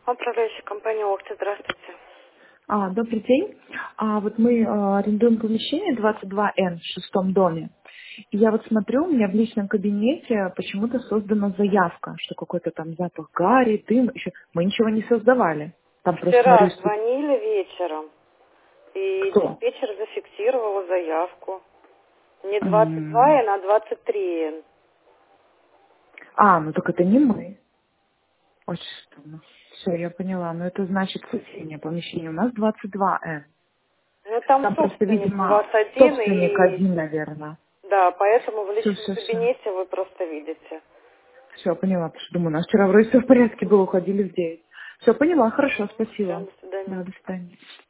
Управляющая компания «Охта», здравствуйте. Добрый день. Вот мы арендуем помещение 22Н в шестом доме. И я вот смотрю, у меня в личном кабинете почему-то создана заявка, что какой-то там запах гари, дым. Еще мы ничего не создавали. Там просто смотрю, Вчера звонили вечером, и кто? диспетчер зафиксировала заявку. Не 22 М. Н, а 23 Н. Ну так это не мы. Очень странно. Все, я поняла. Но это значит соседнее помещение. У нас 22Н. Ну, там Там просто, собственник у видимо, вас один, собственник и один, наверное. да, поэтому в Все, личном все, все. кабинете вы просто видите. Все, поняла, потому что думаю, у нас вчера вроде все в порядке было, уходили в 9. Все, поняла, хорошо, Все, спасибо. до свидания. Да, до свидания.